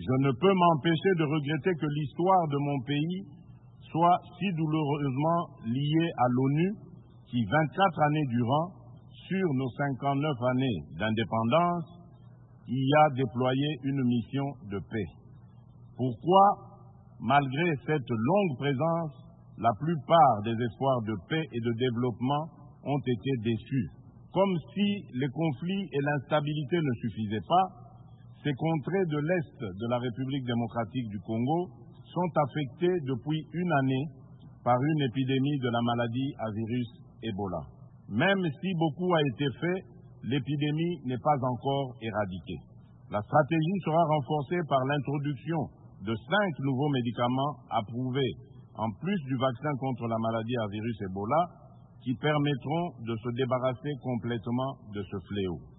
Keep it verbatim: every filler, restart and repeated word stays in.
Je ne peux m'empêcher de regretter que l'histoire de mon pays soit si douloureusement liée à l'ONU qui, vingt-quatre années durant, sur nos cinquante-neuf années d'indépendance, y a déployé une mission de paix. Pourquoi, malgré cette longue présence, la plupart des espoirs de paix et de développement ont été déçus? Comme si les conflits et l'instabilité ne suffisaient pas, ces contrées de l'Est de la République démocratique du Congo sont affectées depuis une année par une épidémie de la maladie à virus Ebola. Même si beaucoup a été fait, l'épidémie n'est pas encore éradiquée. La stratégie sera renforcée par l'introduction de cinq nouveaux médicaments approuvés, en plus du vaccin contre la maladie à virus Ebola, qui permettront de se débarrasser complètement de ce fléau.